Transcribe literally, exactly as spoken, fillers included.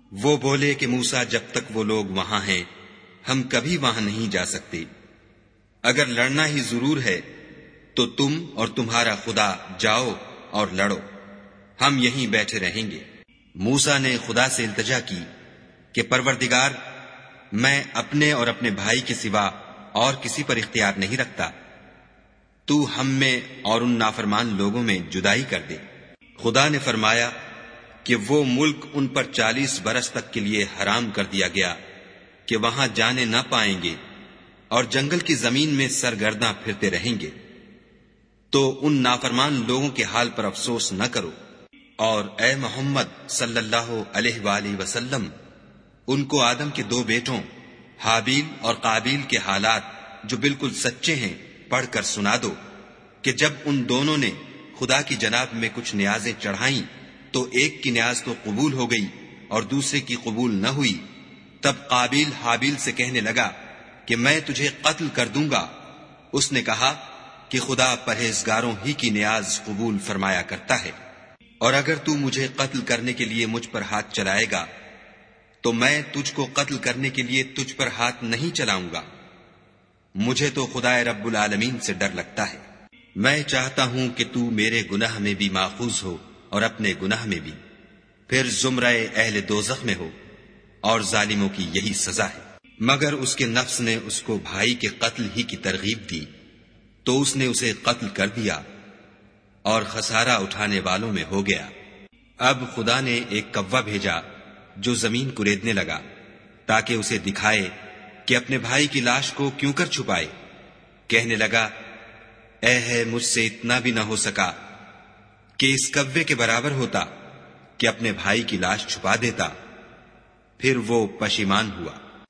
وہ بولے کہ موسیٰ جب تک وہ لوگ وہاں ہیں ہم کبھی وہاں نہیں جا سکتے، اگر لڑنا ہی ضرور ہے تو تم اور تمہارا خدا جاؤ اور لڑو، ہم یہیں بیٹھے رہیں گے۔ موسیٰ نے خدا سے التجا کی کہ پروردگار، میں اپنے اور اپنے بھائی کے سوا اور کسی پر اختیار نہیں رکھتا، تو ہم میں اور ان نافرمان لوگوں میں جدائی کر دے۔ خدا نے فرمایا کہ وہ ملک ان پر چالیس برس تک کے لیے حرام کر دیا گیا کہ وہاں جانے نہ پائیں گے اور جنگل کی زمین میں سرگرداں پھرتے رہیں گے، تو ان نافرمان لوگوں کے حال پر افسوس نہ کرو، اور اے محمد صلی اللہ علیہ وآلہ وسلم ان کو آدم کے دو بیٹوں حابیل اور قابیل کے حالات جو بالکل سچے ہیں پڑھ کر سنا دو کہ جب ان دونوں نے خدا کی جناب میں کچھ نیازیں چڑھائیں تو ایک کی نیاز تو قبول ہو گئی اور دوسرے کی قبول نہ ہوئی، تب قابیل حابیل سے کہنے لگا کہ میں تجھے قتل کر دوں گا۔ اس نے کہا کہ خدا پرہیزگاروں ہی کی نیاز قبول فرمایا کرتا ہے، اور اگر تو مجھے قتل کرنے کے لیے مجھ پر ہاتھ چلائے گا تو میں تجھ کو قتل کرنے کے لیے تجھ پر ہاتھ نہیں چلاؤں گا، مجھے تو خدا رب العالمین سے ڈر لگتا ہے۔ میں چاہتا ہوں کہ تو میرے گناہ میں بھی ماخوذ ہو اور اپنے گناہ میں بھی، پھر زمرہ اہل دوزخ میں ہو، اور ظالموں کی یہی سزا ہے۔ مگر اس کے نفس نے اس کو بھائی کے قتل ہی کی ترغیب دی تو اس نے اسے قتل کر دیا اور خسارہ اٹھانے والوں میں ہو گیا۔ اب خدا نے ایک کوا بھیجا جو زمین کریدنے لگا تاکہ اسے دکھائے کہ اپنے بھائی کی لاش کو کیوں کر چھپائے۔ کہنے لگا، اے ہے مجھ سے اتنا بھی نہ ہو سکا کہ اس کوے کے برابر ہوتا کہ اپنے بھائی کی لاش چھپا دیتا۔ پھر وہ پشیمان ہوا۔